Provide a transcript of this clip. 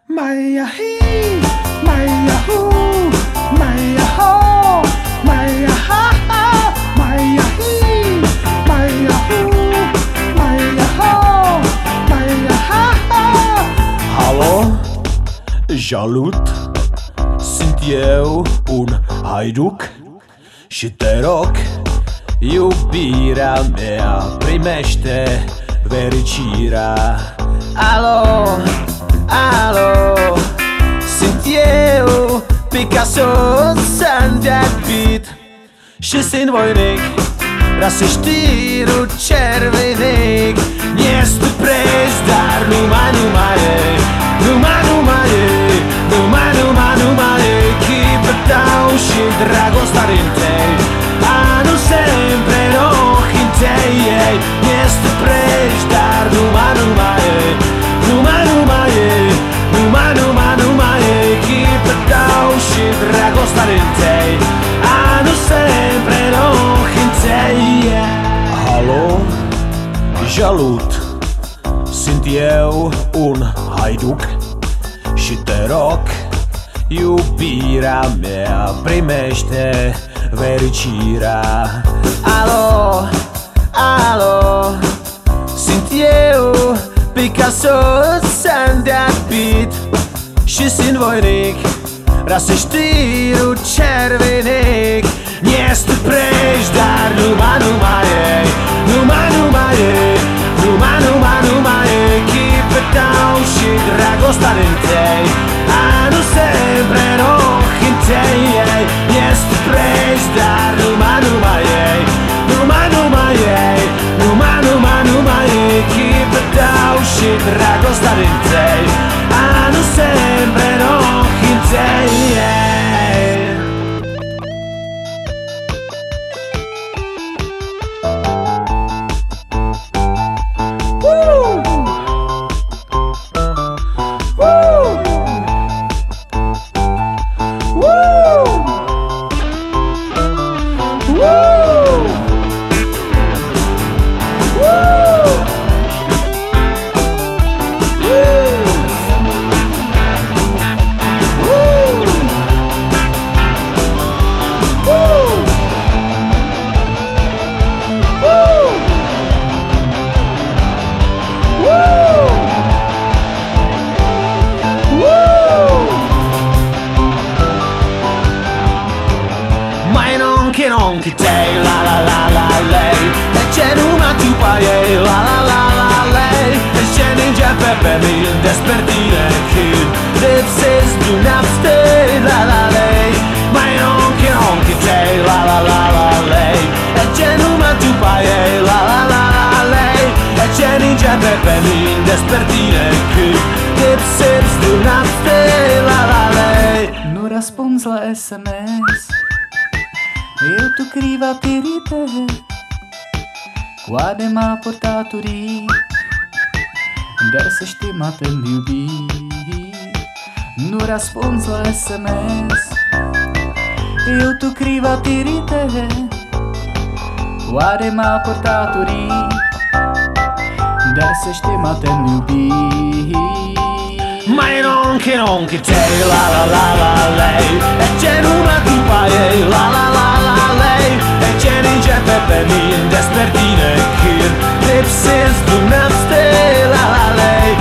Maya he, Maya ho, Maya ho, Maya ha ha, Maya he, Maya ho, Maya ho, Maya ha ha. Alo, Jalut, sunt eu un haiduc și te rog, iubirea mea, primește fericirea. Alo, alo, sunt eu, Picasso, sunt Pitt și sunt voinic. Vreau să știi, nu cervenic. Este preț, dar numai e, numai e, numai e chipă tău și dragostea din tei. Anu sempre ochii tăi. Este preț, dar numai e, numai e, numai e chipă tău și dragostea din tei. Anu sempre ochii tăi. Alo, Jalut, sunt eu un haiduc și te rog, iubirea mea, primește fericirea. Alo, alo, sunt eu, Picasso, sunt Pitt și sunt voinic. Vreau să știi, nu cervenic. Este preț, dar numai e, numai e, numai e chipă tău și dragostea din tei. Anu sempre în ochii tăi. Este preț, dar numai e, numai e, numai e chipă tău și dragostea din tei. Anu sempre în ochii tăi. Nonchi tei, la la la la lei. E c'è una tipa ei, la la la la lei. E c'è ninja pepe mi despertire kid. Lipsis do not stay, la la lei. Mai nonchi tei, la la la la lei. E c'è una tipa ei, la la la la lei. E c'è ninja pepe mi despertire kid. Lipsis do not stay, la la lei. Nu răspunzi la SMS, eu tu scriva ferite, quade m-a portat urii, dar să știi m-am iubit. Nu răspunzi la SMS, eu tu scriva ferite, quade m-a portat urii, dar să știi m-am iubit. Mai nonchi tei, la la la la lei. E c'è una tipa ei, la la la la lei. E c'è ninja pepe mi despertine kid. Lipsis do not stay, la la lei.